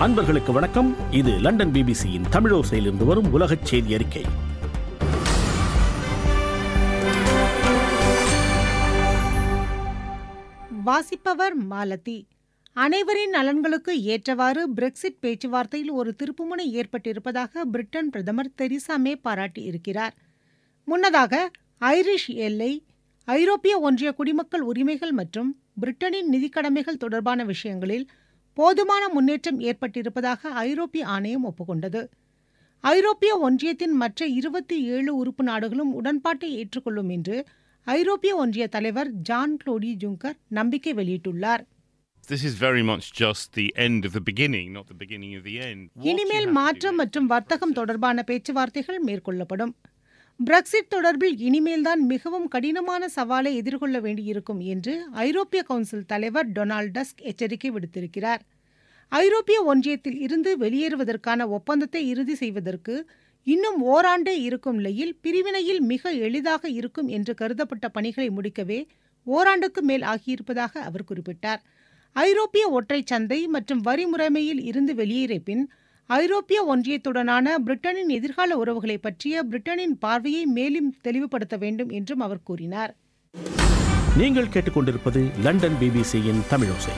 அன்பர்களுக்கு வணக்கம். இது லண்டன் பிபிசியின் தமிழோசையிலிருந்து வரும் உலகச் செய்தி அறிக்கை. வாசிப்பவர் மாலதி. அனைவரின் நலன்களுக்கு ஏற்றவாறு பிரெக்சிட் பேச்சுவார்த்தையில் ஒரு திருப்புமுனை ஏற்பட்டிருப்பதாக பிரிட்டன் பிரதமர் தெரீசா மே பாராட்டியிருக்கிறார். முன்னதாக ஐரிஷ் எல்லை, ஐரோப்பிய ஒன்றிய குடிமக்கள் உரிமைகள் மற்றும் பிரிட்டனின் நிதிக்கடமைகள் தொடர்பான விஷயங்களில் போதுமான முன்னேற்றம் ஏற்பட்டிருப்பதாக ஐரோப்பிய ஆணையம் ஒப்புக்கொண்டது. ஐரோப்பிய ஒன்றியத்தின் மற்ற 27 உறுப்பு நாடுகளும் உடன்பாட்டை ஏற்றுக்கொள்ளும் என்று ஐரோப்பிய ஒன்றிய தலைவர் ஜான் க்ளோடி ஜுங்கர் நம்பிக்கை வெளியிட்டுள்ளார். This is very much just the end of the beginning, not the beginning of the end. இனிமேல் மாற்றம் மற்றும் வர்த்தகம் தொடர்பான பேச்சுவார்த்தைகள் மேற்கொள்ளப்படும். பிரெக்சிட் தொடர்பில் இனிமேல்தான் மிகவும் கடினமான சவாலை எதிர்கொள்ள வேண்டியிருக்கும் என்று ஐரோப்பிய கவுன்சில் தலைவர் டொனால்ட் டஸ்க் எச்சரிக்கை விடுத்திருக்கிறார். ஐரோப்பிய ஒன்றியத்தில் இருந்து வெளியேறுவதற்கான ஒப்பந்தத்தை இறுதி செய்வதற்கு இன்னும் ஓராண்டே இருக்கும் நிலையில் பிரிவினையில் மிக எளிதாக இருக்கும் என்று கருதப்பட்ட பணிகளை முடிக்கவே ஓராண்டுக்கு மேல் ஆகியிருப்பதாக அவர் குறிப்பிட்டார். ஐரோப்பிய ஒற்றை சந்தை மற்றும் வரி முறைமையில் இருந்து வெளியேறிய பின் ஐரோப்பிய ஒன்றியத்துடனான பிரிட்டனின் எதிர்கால உறவுகளை பற்றிய பிரிட்டனின் பார்வையை மேலும் தெளிவுபடுத்த வேண்டும் என்றும் அவர் கூறினார். நீங்கள் கேட்டுக்கொண்டிருப்பது லண்டன் பிபிசியின் தமிழோசை.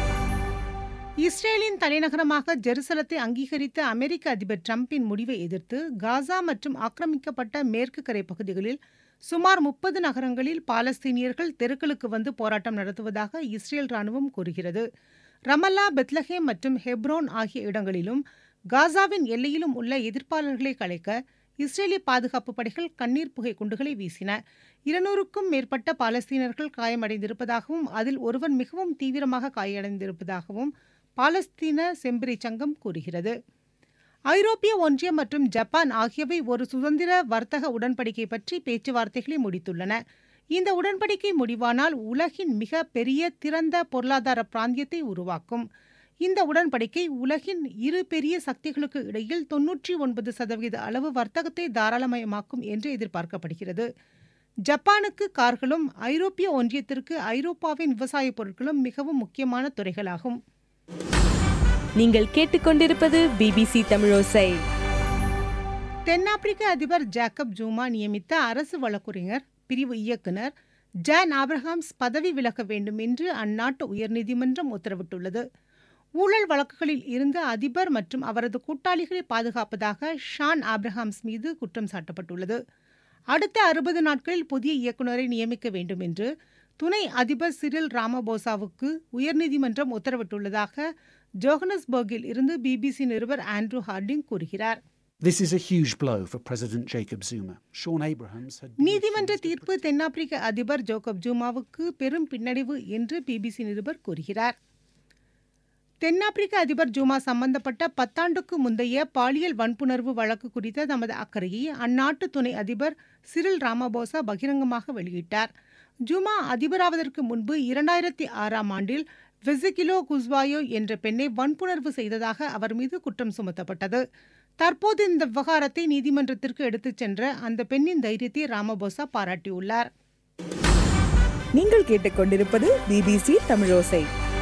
இஸ்ரேலின் தலைநகரமாக ஜெருசலத்தை அங்கீகரித்த அமெரிக்க அதிபர் டிரம்பின் முடிவை எதிர்த்து காசா மற்றும் ஆக்கிரமிக்கப்பட்ட மேற்கு கரை பகுதிகளில் சுமார் 30 நகரங்களில் பாலஸ்தீனியர்கள் தெருக்களுக்கு வந்து போராட்டம் நடத்துவதாக இஸ்ரேல் ராணுவம் கூறுகிறது. ரமல்லா, பெத்லஹேம் மற்றும் ஹெப்ரோன் ஆகிய இடங்களிலும் காசாவின் எல்லையிலும் உள்ள எதிர்ப்பாளர்களை கலைக்க இஸ்ரேலிய பாதுகாப்பு படைகள் கண்ணீர் புகை குண்டுகளை வீசின. 200க்கும் மேற்பட்ட பாலஸ்தீனர்கள் காயமடைந்திருப்பதாகவும் அதில் ஒருவன் மிகவும் தீவிரமாக காயமடைந்திருப்பதாகவும் பாலஸ்தீன செம்பிறை சங்கம் கூறுகிறது. ஐரோப்பிய ஒன்றியம் மற்றும் ஜப்பான் ஆகியவை ஒரு சுதந்திர வர்த்தக உடன்படிக்கை பற்றி பேச்சுவார்த்தைகளை முடித்துள்ளன. இந்த உடன்படிக்கை முடிவானால் உலகின் மிக பெரிய திறந்த பொருளாதார பிராந்தியத்தை உருவாக்கும். இந்த உடன்படிக்கை உலகின் இரு பெரிய சக்திகளுக்கு இடையில் 99% அளவு வர்த்தகத்தை தாராளமயமாக்கும் என்று எதிர்பார்க்கப்படுகிறது. ஜப்பானுக்கு கார்களும் ஐரோப்பிய ஒன்றியத்திற்கு ஐரோப்பாவின் விவசாயப் பொருட்களும் மிகவும் முக்கியமான துறைகளாகும். நீங்கள் கேட்டுக்கொண்டிருப்பது பிபிசி தமிழோசை. தென்னாப்பிரிக்க அதிபர் ஜேக்கப் ஜூமா நியமித்த அரசு வழக்குரைஞர் பிரிவு இயக்குனர் ஜான் ஆப்ரஹாம்ஸ் பதவி விலக வேண்டும் என்று அந்நாட்டு உயர்நீதிமன்றம் உத்தரவிட்டுள்ளது. ஊழல் வழக்குகளில் இருந்து அதிபர் மற்றும் அவரது கூட்டாளிகளை பாதுகாப்பதாக ஷான் ஆப்ரஹாம்ஸ் மீது குற்றம் சாட்டப்பட்டுள்ளது. அடுத்த 60 நாட்களில் புதிய இயக்குநரை நியமிக்க வேண்டும் என்று துணை அதிபர் சிரில் ராமபோசாவுக்கு உயர்நீதிமன்றம் உத்தரவிட்டுள்ளதாக ஜோஹனஸ்பர்கில் இருந்து பிபிசி நிருபர் ஆண்ட்ரூ ஹார்டிங் கூறுகிறார். This is a huge blow for President Jacob Zuma. Sean Abrahams had நீதிமன்ற தீர்ப்பு தென்னாப்பிரிக்க அதிபர் ஜேக்கப் ஜூமாவுக்கு பெரும் பின்னடைவு என்று பிபிசி நிருபர் கூறுகிறார். தென்னாப்பிரிக்க அதிபர் ஜூமா சம்பந்தப்பட்ட 10 ஆண்டுக்கு முந்தைய பாலியல் வன்புணர்வு வழக்கு குறித்த தமது அக்கறையை அந்நாட்டு துணை அதிபர் சிரில் ராமபோசா பகிரங்கமாக வெளியிட்டார். ஜூமா அதிபராவதற்கு முன்பு 2006ஆம் ஆண்டில் வெசிகிலோ குஸ்வாயோ என்ற பெண்ணை வன்புணர்வு செய்ததாக அவர் மீது குற்றம் சுமத்தப்பட்டது. தற்போது இந்த விவகாரத்தை நீதிமன்றத்திற்கு எடுத்துச் சென்ற அந்த பெண்ணின் தைரியத்தை ராமபோசா பாராட்டியுள்ளார். நீங்கள் கேட்டுக்கொண்டிருப்பது பிபிசி தமிழோசை.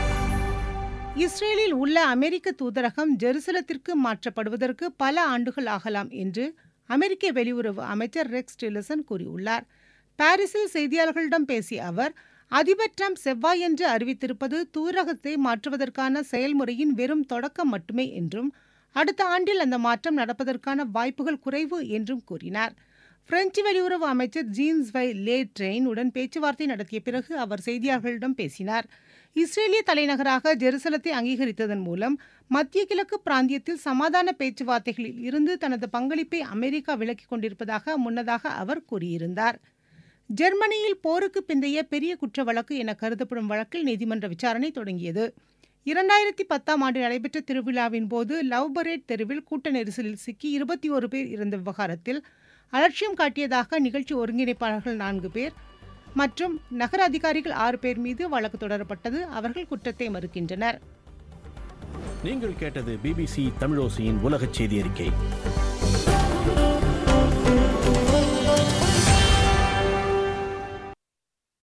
இஸ்ரேலில் உள்ள அமெரிக்க தூதரகம் ஜெருசலத்திற்கு மாற்றப்படுவதற்கு பல ஆண்டுகள் ஆகலாம் என்று அமெரிக்க வெளியுறவு அமைச்சர் ரெக்ஸ் டில்லர்சன் கூறியுள்ளார். பாரிஸில் செய்தியாளர்களிடம் பேசிய அவர், அதிபர் டிரம்ப் செவ்வாயன்று அறிவித்திருப்பது தூதரகத்தை மாற்றுவதற்கான செயல்முறையின் வெறும் தொடக்கம் மட்டுமே என்றும் அடுத்த ஆண்டில் அந்த மாற்றம் நடப்பதற்கான வாய்ப்புகள் குறைவு என்றும் கூறினார். பிரெஞ்சு வெளியுறவு அமைச்சர் ஜீன்ஸ் வை லே ட்ரெயின் உடன் பேச்சுவார்த்தை நடத்திய பிறகு அவர் செய்தியாளர்களிடம் பேசினார். இஸ்ரேலிய தலைநகராக ஜெருசலத்தை அங்கீகரித்ததன் மூலம் மத்திய கிழக்கு பிராந்தியத்தில் சமாதான பேச்சுவார்த்தைகளில் இருந்து தனது பங்களிப்பை அமெரிக்கா விலக்கிக் கொண்டிருப்பதாக முன்னதாக அவர் கூறியிருந்தார். ஜெர்மனியில் போருக்கு பிந்தைய பெரிய குற்ற வழக்கு என கருதப்படும் வழக்கில் நீதிமன்ற விசாரணை தொடங்கியது. 2010ஆம் ஆண்டு நடைபெற்ற திருவிழாவின் போது லவ் பரேட் தெருவில் கூட்ட நெரிசலில் சிக்கி 21 பேர் இருந்த விவகாரத்தில் அலட்சியம் காட்டியதாக நிகழ்ச்சி ஒருங்கிணைப்பாளர்கள் 4 பேர் மற்றும் நகர அதிகாரிகள் 6 பேர் மீது வழக்கு தொடரப்பட்டது. அவர்கள் குற்றத்தை மறுக்கின்றனர். நீங்கள் கேட்டது பிபிசி தமிழோசையின் உலகச் செய்தி அறிக்கை.